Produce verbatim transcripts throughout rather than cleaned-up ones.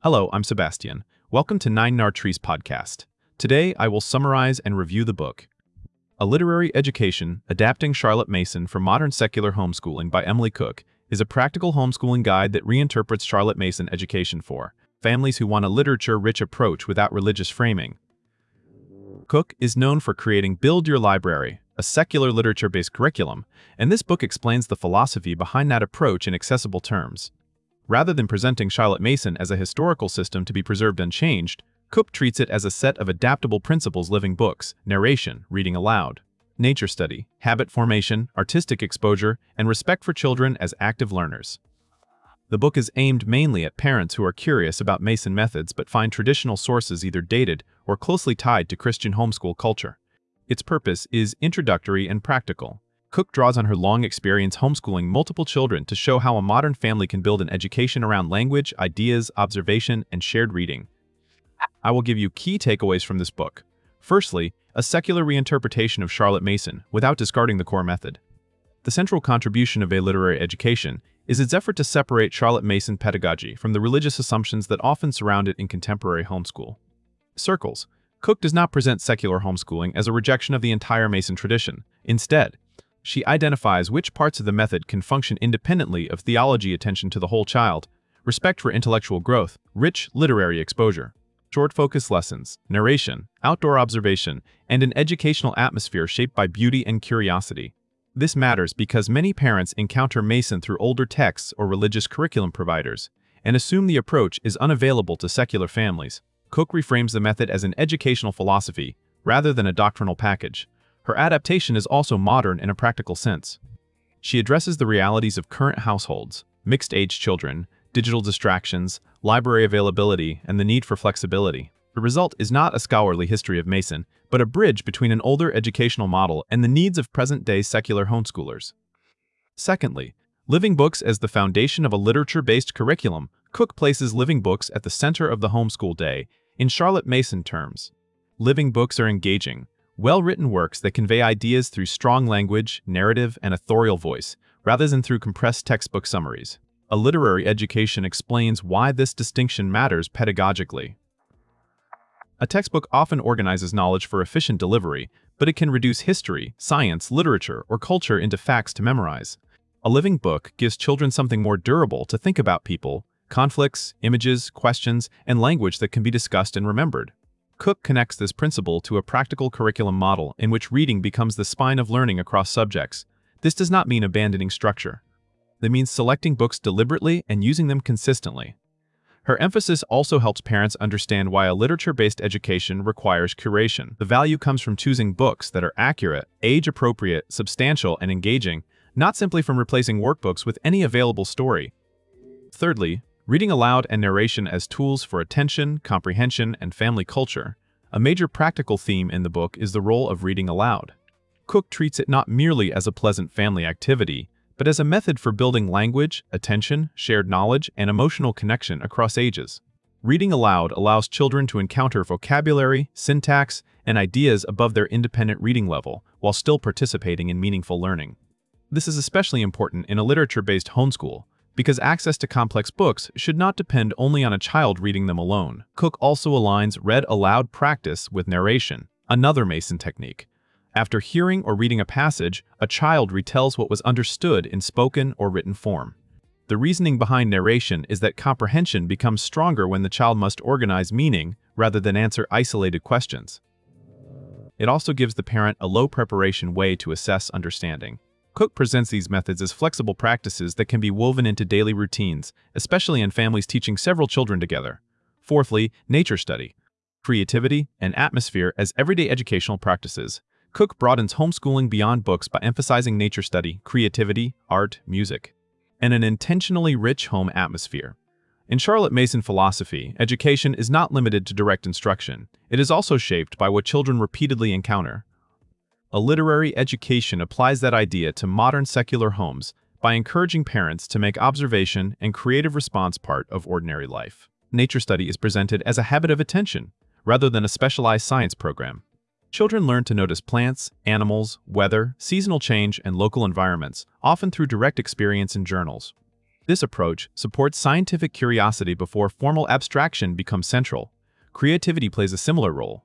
Hello, I'm Sebastian. Welcome to Nine Nar Trees podcast. Today, I will summarize and review the book, A Literary Education, Adapting Charlotte Mason for Modern Secular Homeschooling by Emily Cook, is a practical homeschooling guide that reinterprets Charlotte Mason education for families who want a literature-rich approach without religious framing. Cook is known for creating Build Your Library, a secular literature-based curriculum, and this book explains the philosophy behind that approach in accessible terms. Rather than presenting Charlotte Mason as a historical system to be preserved unchanged, Cook treats it as a set of adaptable principles: living books, narration, reading aloud, nature study, habit formation, artistic exposure, and respect for children as active learners. The book is aimed mainly at parents who are curious about Mason methods but find traditional sources either dated or closely tied to Christian homeschool culture. Its purpose is introductory and practical. Cook draws on her long experience homeschooling multiple children to show how a modern family can build an education around language, ideas, observation, and shared reading. I will give you key takeaways from this book. Firstly, a secular reinterpretation of Charlotte Mason without discarding the core method. The central contribution of A Literary Education is its effort to separate Charlotte Mason pedagogy from the religious assumptions that often surround it in contemporary homeschool circles. Cook does not present secular homeschooling as a rejection of the entire Mason tradition. Instead, she identifies which parts of the method can function independently of theology, attention to the whole child, respect for intellectual growth, rich literary exposure, short focus lessons, narration, outdoor observation, and an educational atmosphere shaped by beauty and curiosity. This matters because many parents encounter Mason through older texts or religious curriculum providers and assume the approach is unavailable to secular families. Cook reframes the method as an educational philosophy rather than a doctrinal package. Her adaptation is also modern in a practical sense. She addresses the realities of current households, mixed-age children, digital distractions, library availability, and the need for flexibility. The result is not a scholarly history of Mason, but a bridge between an older educational model and the needs of present-day secular homeschoolers. Secondly, living books as the foundation of a literature-based curriculum. Cook places living books at the center of the homeschool day. In Charlotte Mason terms, living books are engaging, well-written works that convey ideas through strong language, narrative, and authorial voice, rather than through compressed textbook summaries. A Literary Education explains why this distinction matters pedagogically. A textbook often organizes knowledge for efficient delivery, but it can reduce history, science, literature, or culture into facts to memorize. A living book gives children something more durable to think about: people, conflicts, images, questions, and language that can be discussed and remembered. Cook connects this principle to a practical curriculum model in which reading becomes the spine of learning across subjects. This does not mean abandoning structure. It means selecting books deliberately and using them consistently. Her emphasis also helps parents understand why a literature-based education requires curation. The value comes from choosing books that are accurate, age-appropriate, substantial, and engaging, not simply from replacing workbooks with any available story. Thirdly, reading aloud and narration as tools for attention, comprehension, and family culture. A major practical theme in the book is the role of reading aloud. Cook treats it not merely as a pleasant family activity, but as a method for building language, attention, shared knowledge, and emotional connection across ages. Reading aloud allows children to encounter vocabulary, syntax, and ideas above their independent reading level while still participating in meaningful learning. This is especially important in a literature-based homeschool, because access to complex books should not depend only on a child reading them alone. Cook also aligns read aloud practice with narration, another Mason technique. After hearing or reading a passage, a child retells what was understood in spoken or written form. The reasoning behind narration is that comprehension becomes stronger when the child must organize meaning rather than answer isolated questions. It also gives the parent a low-preparation way to assess understanding. Cook presents these methods as flexible practices that can be woven into daily routines, especially in families teaching several children together. Fourthly, nature study, creativity, and atmosphere as everyday educational practices. Cook broadens homeschooling beyond books by emphasizing nature study, creativity, art, music, and an intentionally rich home atmosphere. In Charlotte Mason philosophy, education is not limited to direct instruction. It is also shaped by what children repeatedly encounter. A Literary Education applies that idea to modern secular homes by encouraging parents to make observation and creative response part of ordinary life. Nature study is presented as a habit of attention, rather than a specialized science program. Children learn to notice plants, animals, weather, seasonal change, and local environments, often through direct experience in journals. This approach supports scientific curiosity before formal abstraction becomes central. Creativity plays a similar role.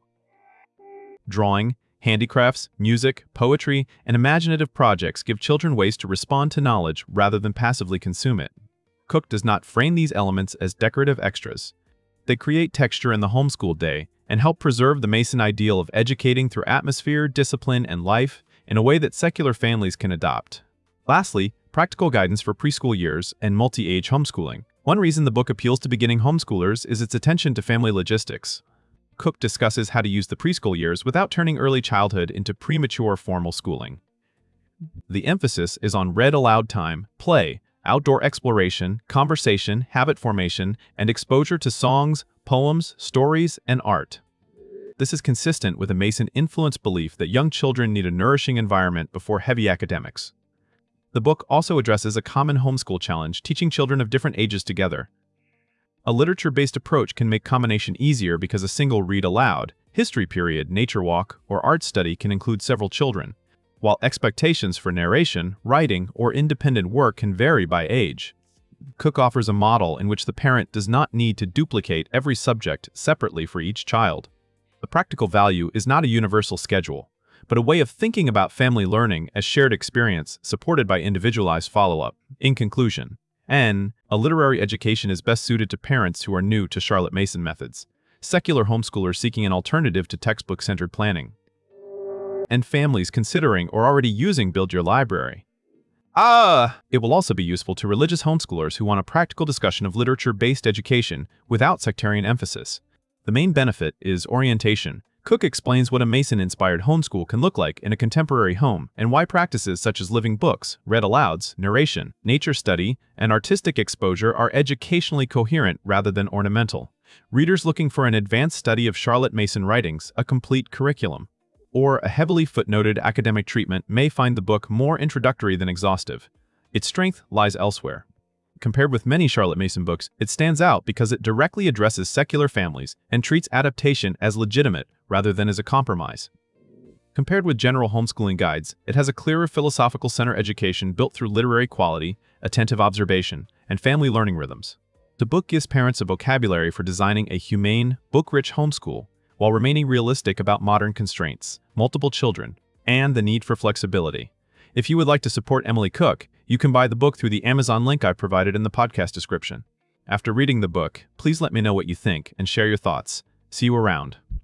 Drawing, handicrafts, music, poetry, and imaginative projects give children ways to respond to knowledge rather than passively consume it. Cook does not frame these elements as decorative extras. They create texture in the homeschool day and help preserve the Mason ideal of educating through atmosphere, discipline, and life in a way that secular families can adopt. Lastly, practical guidance for preschool years and multi-age homeschooling. One reason the book appeals to beginning homeschoolers is its attention to family logistics. Cook discusses how to use the preschool years without turning early childhood into premature formal schooling. The emphasis is on read aloud time, play, outdoor exploration, conversation, habit formation, and exposure to songs, poems, stories, and art. This is consistent with a Mason-influenced belief that young children need a nourishing environment before heavy academics. The book also addresses a common homeschool challenge, teaching children of different ages together. A literature-based approach can make combination easier because a single read aloud, history period, nature walk, or art study can include several children, while expectations for narration, writing, or independent work can vary by age. Cook offers a model in which the parent does not need to duplicate every subject separately for each child. The practical value is not a universal schedule, but a way of thinking about family learning as shared experience supported by individualized follow-up. In conclusion, N, a literary education is best suited to parents who are new to Charlotte Mason methods, secular homeschoolers seeking an alternative to textbook-centered planning, and families considering or already using Build Your Library. Ah! It will also be useful to religious homeschoolers who want a practical discussion of literature-based education without sectarian emphasis. The main benefit is orientation. Cook explains what a Mason-inspired homeschool can look like in a contemporary home and why practices such as living books, read alouds, narration, nature study, and artistic exposure are educationally coherent rather than ornamental. Readers looking for an advanced study of Charlotte Mason writings, a complete curriculum, or a heavily footnoted academic treatment may find the book more introductory than exhaustive. Its strength lies elsewhere. Compared with many Charlotte Mason books, it stands out because it directly addresses secular families and treats adaptation as legitimate rather than as a compromise. Compared with general homeschooling guides, it has a clearer philosophical center education built through literary quality, attentive observation, and family learning rhythms. The book gives parents a vocabulary for designing a humane, book-rich homeschool while remaining realistic about modern constraints, multiple children, and the need for flexibility. If you would like to support Emily Cook, you can buy the book through the Amazon link I provided in the podcast description. After reading the book, please let me know what you think and share your thoughts. See you around.